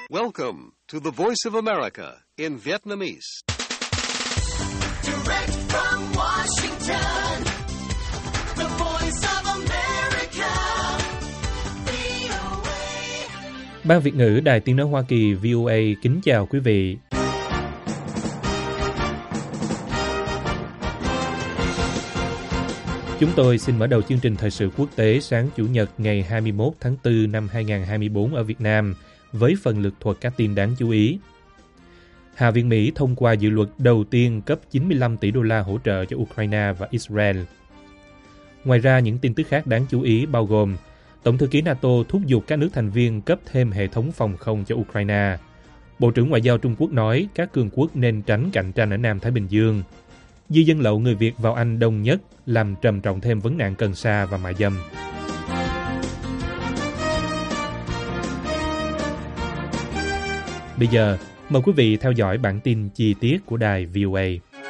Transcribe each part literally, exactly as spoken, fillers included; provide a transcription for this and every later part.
Welcome to the Voice of America in Vietnamese. Direct from Washington, the Voice of America, vê o a. Ban Việt ngữ Đài Tiếng nói Hoa Kỳ vê o a kính chào quý vị. Chúng tôi xin mở đầu chương trình thời sự quốc tế sáng Chủ nhật ngày hai mươi mốt tháng tư năm hai nghìn không trăm hai mươi tư ở Việt Nam với phần lược thuật các tin đáng chú ý. Hạ viện Mỹ thông qua dự luật đầu tiên cấp chín mươi lăm tỷ đô la hỗ trợ cho Ukraine và Israel. Ngoài ra, những tin tức khác đáng chú ý bao gồm Tổng thư ký NATO thúc giục các nước thành viên cấp thêm hệ thống phòng không cho Ukraine. Bộ trưởng Ngoại giao Trung Quốc nói các cường quốc nên tránh cạnh tranh ở Nam Thái Bình Dương. Di dân lậu người Việt vào Anh đông nhất làm trầm trọng thêm vấn nạn cần sa và mại dâm. Bây giờ, mời quý vị theo dõi bản tin chi tiết của đài vê o a.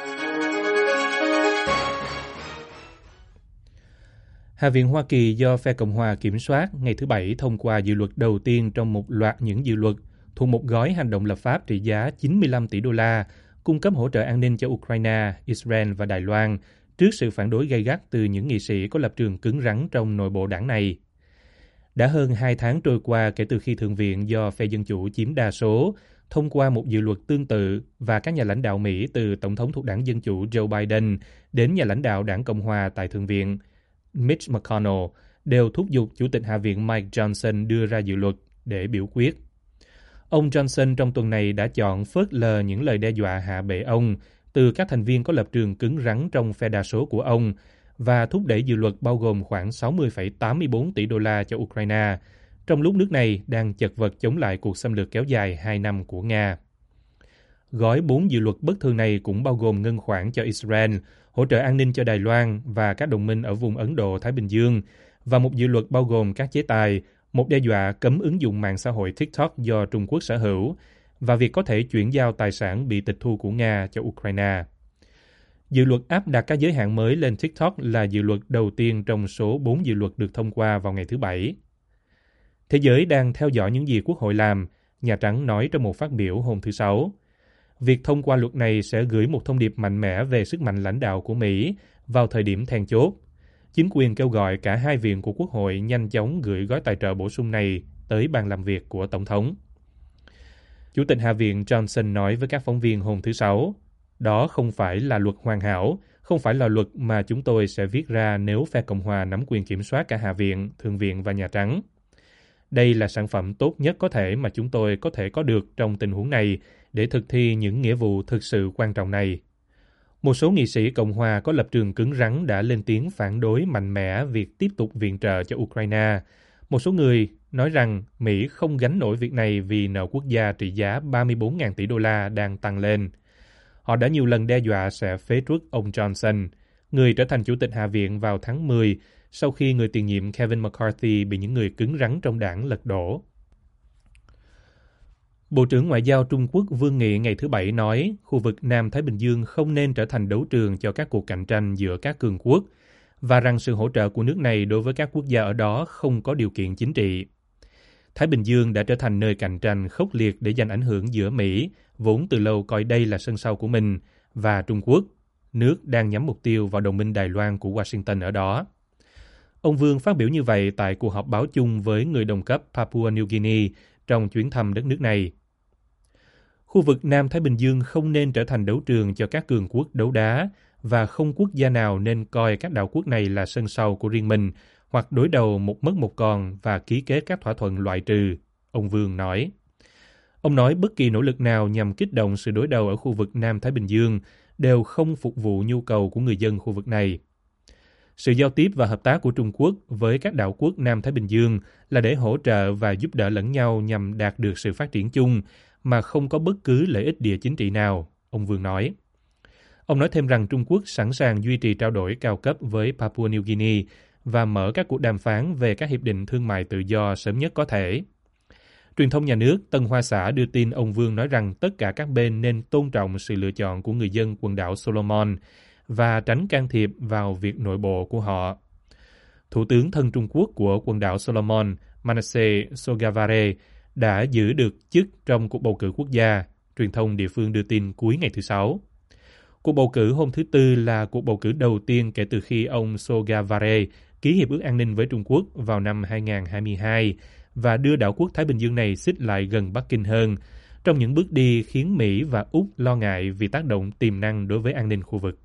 Hạ viện Hoa Kỳ do phe Cộng hòa kiểm soát ngày thứ Bảy thông qua dự luật đầu tiên trong một loạt những dự luật thuộc một gói hành động lập pháp trị giá chín mươi lăm tỷ đô la cung cấp hỗ trợ an ninh cho Ukraine, Israel và Đài Loan trước sự phản đối gay gắt từ những nghị sĩ có lập trường cứng rắn trong nội bộ đảng này. Đã hơn hai tháng trôi qua kể từ khi Thượng viện do phe Dân Chủ chiếm đa số thông qua một dự luật tương tự và các nhà lãnh đạo Mỹ từ Tổng thống thuộc đảng Dân Chủ Joe Biden đến nhà lãnh đạo đảng Cộng hòa tại Thượng viện Mitch McConnell đều thúc giục Chủ tịch Hạ viện Mike Johnson đưa ra dự luật để biểu quyết. Ông Johnson trong tuần này đã chọn phớt lờ những lời đe dọa hạ bệ ông từ các thành viên có lập trường cứng rắn trong phe đa số của ông và thúc đẩy dự luật bao gồm khoảng sáu mươi phẩy tám mươi tư tỷ đô la cho Ukraine, trong lúc nước này đang chật vật chống lại cuộc xâm lược kéo dài hai năm của Nga. Gói bốn dự luật bất thường này cũng bao gồm ngân khoản cho Israel, hỗ trợ an ninh cho Đài Loan và các đồng minh ở vùng Ấn Độ-Thái Bình Dương, và một dự luật bao gồm các chế tài, một đe dọa cấm ứng dụng mạng xã hội TikTok do Trung Quốc sở hữu, và việc có thể chuyển giao tài sản bị tịch thu của Nga cho Ukraine. Dự luật áp đặt các giới hạn mới lên TikTok là dự luật đầu tiên trong số bốn dự luật được thông qua vào ngày thứ Bảy. Thế giới đang theo dõi những gì Quốc hội làm, Nhà Trắng nói trong một phát biểu hôm thứ Sáu. Việc thông qua luật này sẽ gửi một thông điệp mạnh mẽ về sức mạnh lãnh đạo của Mỹ vào thời điểm then chốt. Chính quyền kêu gọi cả hai viện của Quốc hội nhanh chóng gửi gói tài trợ bổ sung này tới bàn làm việc của Tổng thống. Chủ tịch Hạ viện Johnson nói với các phóng viên hôm thứ Sáu, đó không phải là luật hoàn hảo, không phải là luật mà chúng tôi sẽ viết ra nếu phe Cộng hòa nắm quyền kiểm soát cả Hạ viện, Thượng viện và Nhà Trắng. Đây là sản phẩm tốt nhất có thể mà chúng tôi có thể có được trong tình huống này để thực thi những nghĩa vụ thực sự quan trọng này. Một số nghị sĩ Cộng hòa có lập trường cứng rắn đã lên tiếng phản đối mạnh mẽ việc tiếp tục viện trợ cho Ukraine. Một số người nói rằng Mỹ không gánh nổi việc này vì nợ quốc gia trị giá ba mươi bốn nghìn tỷ đô la đang tăng lên. Họ đã nhiều lần đe dọa sẽ phế truất ông Johnson, người trở thành Chủ tịch Hạ viện vào tháng mười sau khi người tiền nhiệm Kevin McCarthy bị những người cứng rắn trong đảng lật đổ. Bộ trưởng Ngoại giao Trung Quốc Vương Nghị ngày thứ Bảy nói khu vực Nam Thái Bình Dương không nên trở thành đấu trường cho các cuộc cạnh tranh giữa các cường quốc và rằng sự hỗ trợ của nước này đối với các quốc gia ở đó không có điều kiện chính trị. Thái Bình Dương đã trở thành nơi cạnh tranh khốc liệt để giành ảnh hưởng giữa Mỹ, vốn từ lâu coi đây là sân sau của mình, và Trung Quốc, nước đang nhắm mục tiêu vào đồng minh Đài Loan của Washington ở đó. Ông Vương phát biểu như vậy tại cuộc họp báo chung với người đồng cấp Papua New Guinea trong chuyến thăm đất nước này. Khu vực Nam Thái Bình Dương không nên trở thành đấu trường cho các cường quốc đấu đá và không quốc gia nào nên coi các đảo quốc này là sân sau của riêng mình hoặc đối đầu một mất một còn và ký kết các thỏa thuận loại trừ, ông Vương nói. Ông nói bất kỳ nỗ lực nào nhằm kích động sự đối đầu ở khu vực Nam Thái Bình Dương đều không phục vụ nhu cầu của người dân khu vực này. Sự giao tiếp và hợp tác của Trung Quốc với các đảo quốc Nam Thái Bình Dương là để hỗ trợ và giúp đỡ lẫn nhau nhằm đạt được sự phát triển chung mà không có bất cứ lợi ích địa chính trị nào, ông Vương nói. Ông nói thêm rằng Trung Quốc sẵn sàng duy trì trao đổi cao cấp với Papua New Guinea và mở các cuộc đàm phán về các hiệp định thương mại tự do sớm nhất có thể. Truyền thông nhà nước Tân Hoa Xã đưa tin ông Vương nói rằng tất cả các bên nên tôn trọng sự lựa chọn của người dân quần đảo Solomon và tránh can thiệp vào việc nội bộ của họ. Thủ tướng thân Trung Quốc của quần đảo Solomon, Manasseh Sogavare, đã giữ được chức trong cuộc bầu cử quốc gia, truyền thông địa phương đưa tin cuối ngày thứ Sáu. Cuộc bầu cử hôm thứ Tư là cuộc bầu cử đầu tiên kể từ khi ông Sogavare ký hiệp ước an ninh với Trung Quốc vào năm hai nghìn không trăm hai mươi hai và đưa đảo quốc Thái Bình Dương này xích lại gần Bắc Kinh hơn, trong những bước đi khiến Mỹ và Úc lo ngại vì tác động tiềm năng đối với an ninh khu vực.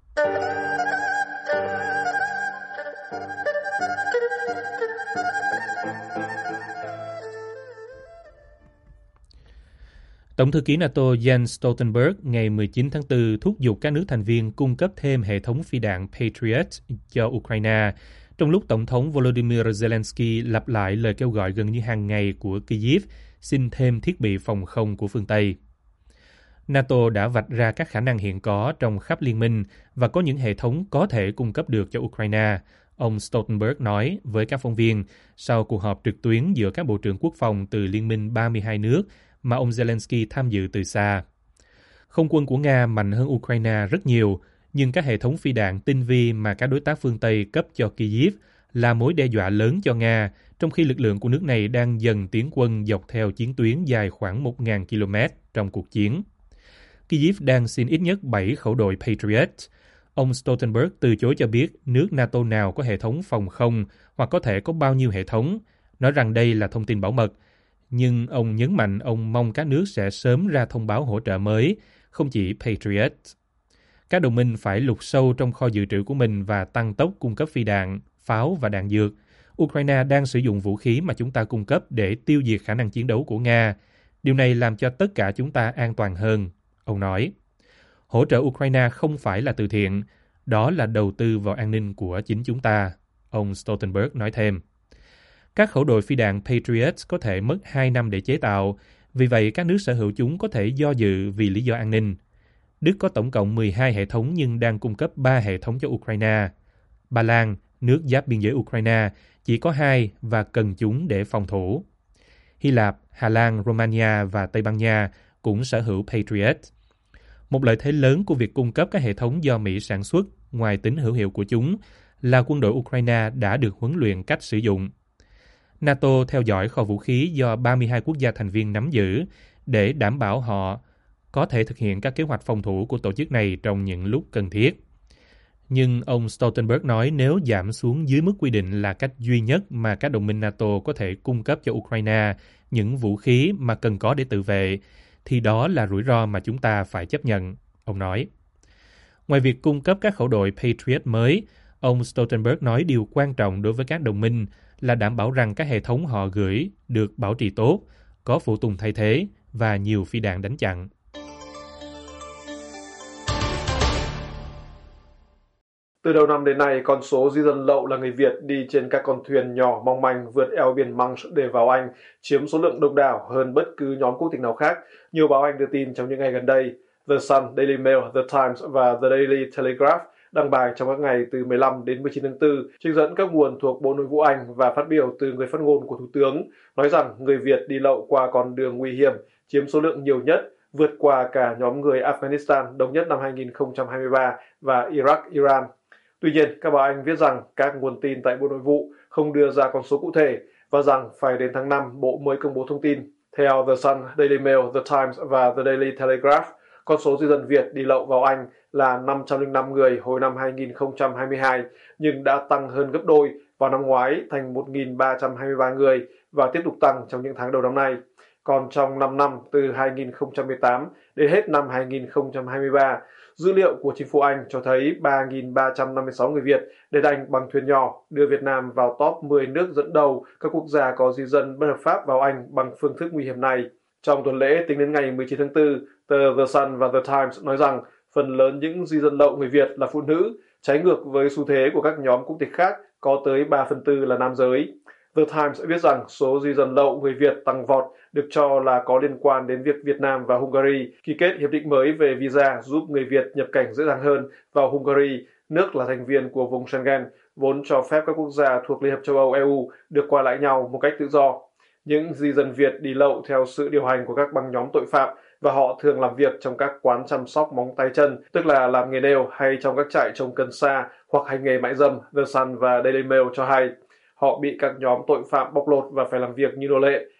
Tổng thư ký NATO Jens Stoltenberg ngày mười chín tháng tư thúc giục các nước thành viên cung cấp thêm hệ thống phi đạn Patriot cho Ukraine, trong lúc Tổng thống Volodymyr Zelensky lặp lại lời kêu gọi gần như hàng ngày của Kyiv xin thêm thiết bị phòng không của phương Tây. NATO đã vạch ra các khả năng hiện có trong khắp liên minh và có những hệ thống có thể cung cấp được cho Ukraine, ông Stoltenberg nói với các phóng viên sau cuộc họp trực tuyến giữa các bộ trưởng quốc phòng từ Liên minh ba mươi hai nước mà ông Zelensky tham dự từ xa. Không quân của Nga mạnh hơn Ukraine rất nhiều, nhưng các hệ thống phi đạn tinh vi mà các đối tác phương Tây cấp cho Kyiv là mối đe dọa lớn cho Nga, trong khi lực lượng của nước này đang dần tiến quân dọc theo chiến tuyến dài khoảng một nghìn ki lô mét trong cuộc chiến. Kyiv đang xin ít nhất bảy khẩu đội Patriot. Ông Stoltenberg từ chối cho biết nước NATO nào có hệ thống phòng không hoặc có thể có bao nhiêu hệ thống, nói rằng đây là thông tin bảo mật. Nhưng ông nhấn mạnh ông mong các nước sẽ sớm ra thông báo hỗ trợ mới, không chỉ Patriot. Các đồng minh phải lục sâu trong kho dự trữ của mình và tăng tốc cung cấp phi đạn, pháo và đạn dược. Ukraine đang sử dụng vũ khí mà chúng ta cung cấp để tiêu diệt khả năng chiến đấu của Nga. Điều này làm cho tất cả chúng ta an toàn hơn, ông nói. Hỗ trợ Ukraine không phải là từ thiện, đó là đầu tư vào an ninh của chính chúng ta, ông Stoltenberg nói thêm. Các khẩu đội phi đạn Patriot có thể mất hai năm để chế tạo, vì vậy các nước sở hữu chúng có thể do dự vì lý do an ninh. Đức có tổng cộng mười hai hệ thống nhưng đang cung cấp ba hệ thống cho Ukraine. Ba Lan, nước giáp biên giới Ukraine, chỉ có hai và cần chúng để phòng thủ. Hy Lạp, Hà Lan, Romania và Tây Ban Nha cũng sở hữu Patriot. Một lợi thế lớn của việc cung cấp các hệ thống do Mỹ sản xuất, ngoài tính hữu hiệu của chúng, là quân đội Ukraine đã được huấn luyện cách sử dụng. NATO theo dõi kho vũ khí do ba mươi hai quốc gia thành viên nắm giữ để đảm bảo họ có thể thực hiện các kế hoạch phòng thủ của tổ chức này trong những lúc cần thiết. Nhưng ông Stoltenberg nói nếu giảm xuống dưới mức quy định là cách duy nhất mà các đồng minh NATO có thể cung cấp cho Ukraine những vũ khí mà cần có để tự vệ, thì đó là rủi ro mà chúng ta phải chấp nhận, ông nói. Ngoài việc cung cấp các khẩu đội Patriot mới, ông Stoltenberg nói điều quan trọng đối với các đồng minh là đảm bảo rằng các hệ thống họ gửi được bảo trì tốt, có phụ tùng thay thế và nhiều phi đạn đánh chặn. Từ đầu năm đến nay, con số di dân lậu là người Việt đi trên các con thuyền nhỏ mong manh vượt eo biển Manche để vào Anh chiếm số lượng đông đảo hơn bất cứ nhóm quốc tịch nào khác. Nhiều báo Anh đưa tin trong những ngày gần đây. The Sun, Daily Mail, The Times và The Daily Telegraph đăng bài trong các ngày từ mười lăm đến mười chín tháng tư, trích dẫn các nguồn thuộc Bộ Nội vụ Anh và phát biểu từ người phát ngôn của Thủ tướng, nói rằng người Việt đi lậu qua con đường nguy hiểm, chiếm số lượng nhiều nhất, vượt qua cả nhóm người Afghanistan đông nhất năm hai nghìn không trăm hai mươi ba và Iraq, Iran. Tuy nhiên, các báo Anh viết rằng các nguồn tin tại Bộ Nội vụ không đưa ra con số cụ thể và rằng phải đến tháng năm Bộ mới công bố thông tin. Theo The Sun, Daily Mail, The Times và The Daily Telegraph, con số di dân Việt đi lậu vào Anh là năm trăm lẻ năm người hồi năm hai nghìn không trăm hai mươi hai, nhưng đã tăng hơn gấp đôi vào năm ngoái thành một nghìn ba trăm hai mươi ba người và tiếp tục tăng trong những tháng đầu năm nay. Còn trong năm năm từ hai nghìn không trăm mười tám đến hết năm hai nghìn không trăm hai mươi ba, dữ liệu của chính phủ Anh cho thấy ba nghìn ba trăm năm mươi sáu người Việt đến Anh bằng thuyền nhỏ, đưa Việt Nam vào top mười nước dẫn đầu các quốc gia có di dân bất hợp pháp vào Anh bằng phương thức nguy hiểm này. Trong tuần lễ tính đến ngày mười chín tháng tư, tờ The Sun và The Times nói rằng phần lớn những di dân lậu người Việt là phụ nữ, trái ngược với xu thế của các nhóm quốc tịch khác có tới ba phần tư là nam giới. The Times viết rằng số di dân lậu người Việt tăng vọt được cho là có liên quan đến việc Việt Nam và Hungary ký kết hiệp định mới về visa giúp người Việt nhập cảnh dễ dàng hơn vào Hungary, nước là thành viên của vùng Schengen, vốn cho phép các quốc gia thuộc Liên hợp châu Âu E U được qua lại nhau một cách tự do. Những di dân Việt đi lậu theo sự điều hành của các băng nhóm tội phạm và họ thường làm việc trong các quán chăm sóc móng tay chân, tức là làm nghề nail hay trong các trại trồng cần sa hoặc hành nghề mại dâm, The Sun và Daily Mail cho hay. Họ bị các nhóm tội phạm bóc lột và phải làm việc như nô lệ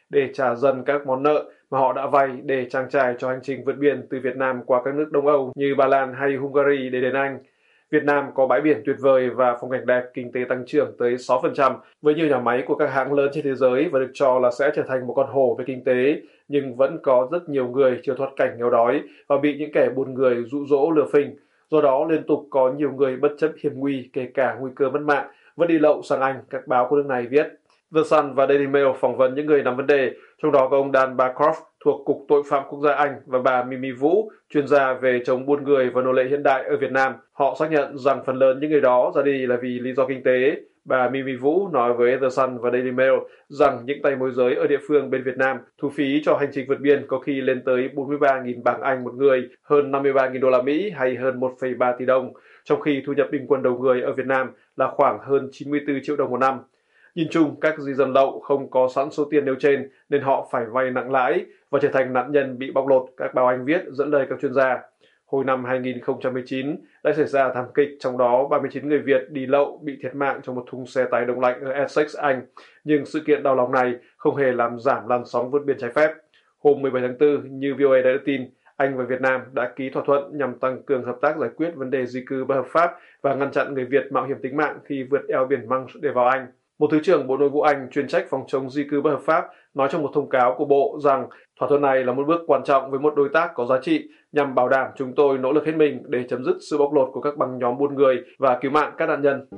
để trả dần các món nợ mà họ đã vay để trang trải cho hành trình vượt biển từ Việt Nam qua các nước Đông Âu như Ba Lan hay Hungary để đến Anh. Việt Nam có bãi biển tuyệt vời và phong cảnh đẹp, kinh tế tăng trưởng tới sáu phần trăm với nhiều nhà máy của các hãng lớn trên thế giới và được cho là sẽ trở thành một con hổ về kinh tế, nhưng vẫn có rất nhiều người chưa thoát cảnh nghèo đói và bị những kẻ buôn người dụ dỗ lừa phỉnh. Do đó, liên tục có nhiều người bất chấp hiểm nguy, kể cả nguy cơ mất mạng, vẫn đi lậu sang Anh, các báo của nước này viết. The Sun và Daily Mail phỏng vấn những người nắm vấn đề, trong đó có ông Dan Barcroft thuộc Cục Tội phạm Quốc gia Anh và bà Mimi Vũ, chuyên gia về chống buôn người và nô lệ hiện đại ở Việt Nam. Họ xác nhận rằng phần lớn những người đó ra đi là vì lý do kinh tế. Bà Mimi Vũ nói với The Sun và Daily Mail rằng những tay môi giới ở địa phương bên Việt Nam thu phí cho hành trình vượt biển có khi lên tới bốn mươi ba nghìn bảng Anh một người, hơn năm mươi ba nghìn đô la Mỹ hay hơn một phẩy ba tỷ đồng, trong khi thu nhập bình quân đầu người ở Việt Nam là khoảng hơn chín mươi tư triệu đồng một năm. Nhìn chung, các di dân lậu không có sẵn số tiền nêu trên nên họ phải vay nặng lãi và trở thành nạn nhân bị bóc lột, các báo Anh viết dẫn lời các chuyên gia. Hồi năm hai nghìn không trăm mười chín đã xảy ra thảm kịch, trong đó ba mươi chín người Việt đi lậu bị thiệt mạng trong một thùng xe tải đông lạnh ở Essex, Anh. Nhưng sự kiện đau lòng này không hề làm giảm làn sóng vượt biển trái phép. Hôm mười bảy tháng tư, như vê o a đã đưa tin, Anh và Việt Nam đã ký thỏa thuận nhằm tăng cường hợp tác giải quyết vấn đề di cư bất hợp pháp và ngăn chặn người Việt mạo hiểm tính mạng khi vượt eo biển Manche để vào Anh. Một Thứ trưởng Bộ Nội vụ Anh chuyên trách phòng chống di cư bất hợp pháp nói trong một thông cáo của Bộ rằng thỏa thuận này là một bước quan trọng với một đối tác có giá trị nhằm bảo đảm chúng tôi nỗ lực hết mình để chấm dứt sự bóc lột của các băng nhóm buôn người và cứu mạng các nạn nhân.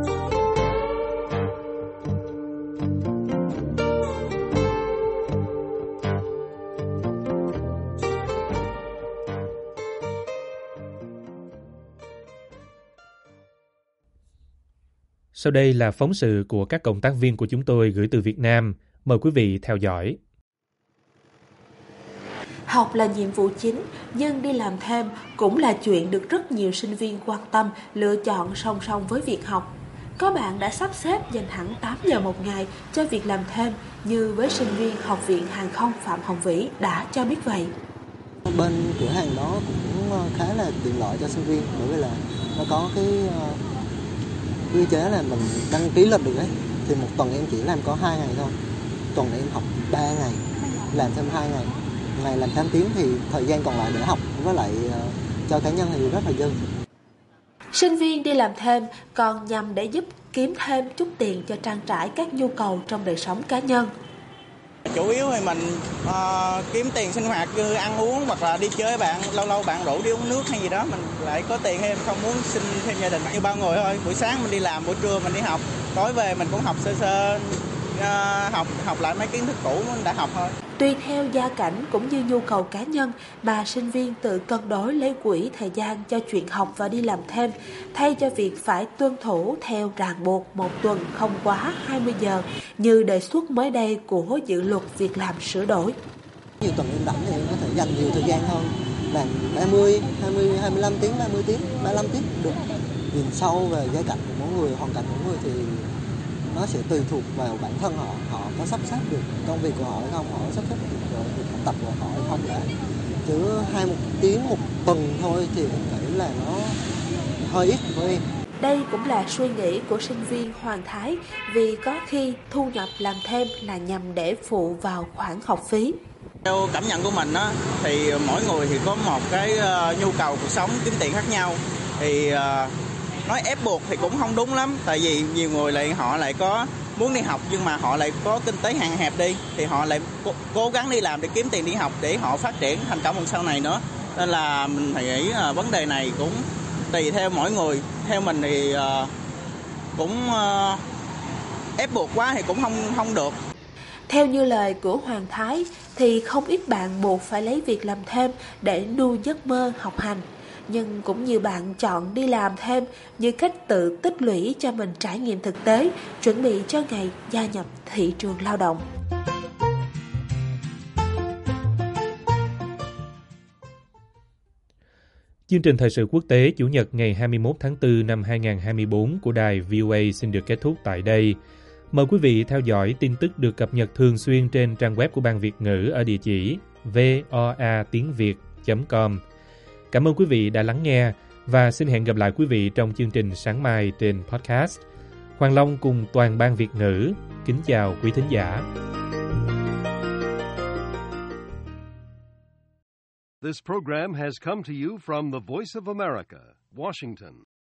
Sau đây là phóng sự của các cộng tác viên của chúng tôi gửi từ Việt Nam. Mời quý vị theo dõi. Học là nhiệm vụ chính, nhưng đi làm thêm cũng là chuyện được rất nhiều sinh viên quan tâm, lựa chọn song song với việc học. Có bạn đã sắp xếp dành hẳn tám giờ một ngày cho việc làm thêm, như với sinh viên Học viện Hàng không Phạm Hồng Vĩ đã cho biết vậy. Bên cửa hàng đó cũng khá là tiện lợi cho sinh viên, bởi vì là nó có cái quy chế là mình đăng ký lịch được đấy. Thì một tuần em chỉ làm có hai ngày thôi. Tuần này em học ba ngày, làm thêm hai ngày. Ngày làm tám tiếng thì thời gian còn lại để học với lại uh, cho cá nhân thì rất là dư. Sinh viên đi làm thêm còn nhằm để giúp kiếm thêm chút tiền cho trang trải các nhu cầu trong đời sống cá nhân. Chủ yếu thì mình uh, kiếm tiền sinh hoạt như ăn uống hoặc là đi chơi bạn, lâu lâu bạn rủ đi uống nước hay gì đó, mình lại có tiền thêm, không muốn sinh thêm gia đình như bao người thôi. Buổi sáng mình đi làm, buổi trưa mình đi học, tối về mình cũng học sơ sơ, uh, học học lại mấy kiến thức cũ mình đã học thôi. Tùy theo gia cảnh cũng như nhu cầu cá nhân mà sinh viên tự cân đối lấy quỹ thời gian cho chuyện học và đi làm thêm, thay cho việc phải tuân thủ theo ràng buộc một tuần không quá hai mươi giờ như đề xuất mới đây của dự luật việc làm sửa đổi. Nhiều tuần em rảnh thì em có thể dành nhiều thời gian hơn, làm ba mươi, hai mươi, hai mươi lăm tiếng, ba mươi tiếng, ba mươi lăm tiếng được. Nhìn sâu về gia cảnh của mỗi người, hoàn cảnh của mỗi người thì nó sẽ tùy thuộc vào bản thân họ, họ có sắp xếp được công việc của họ hay không, họ có sắp xếp được việc học tập của họ hay không đã. Chứ hai một tiếng một tuần thôi thì em nghĩ là nó hơi ít với em. Đây cũng là suy nghĩ của sinh viên Hoàng Thái, vì có khi thu nhập làm thêm là nhằm để phụ vào khoản học phí. Theo cảm nhận của mình á, thì mỗi người thì có một cái uh, nhu cầu cuộc sống kiếm tiền khác nhau. Thì uh, nói ép buộc thì cũng không đúng lắm, tại vì nhiều người lại họ lại có muốn đi học nhưng mà họ lại có kinh tế hạn hẹp đi, thì họ lại cố, cố gắng đi làm để kiếm tiền đi học để họ phát triển thành công sau này nữa. Nên là mình thì nghĩ uh, vấn đề này cũng tùy theo mỗi người. Theo mình thì uh, cũng uh, ép buộc quá thì cũng không không được. Theo như lời của Hoàng Thái thì không ít bạn buộc phải lấy việc làm thêm để nuôi giấc mơ học hành. Nhưng cũng nhiều bạn chọn đi làm thêm như cách tự tích lũy cho mình trải nghiệm thực tế, chuẩn bị cho ngày gia nhập thị trường lao động. Chương trình thời sự quốc tế Chủ nhật ngày hai mươi mốt tháng tư năm hai nghìn không trăm hai mươi bốn của đài vê o a xin được kết thúc tại đây. Mời quý vị theo dõi tin tức được cập nhật thường xuyên trên trang web của Ban Việt ngữ ở địa chỉ voa tiếng việt chấm com. Cảm ơn quý vị đã lắng nghe và xin hẹn gặp lại quý vị trong chương trình sáng mai trên podcast. Hoàng Long cùng toàn ban Việt ngữ kính chào quý thính giả. This program has come to you from the Voice of America, Washington.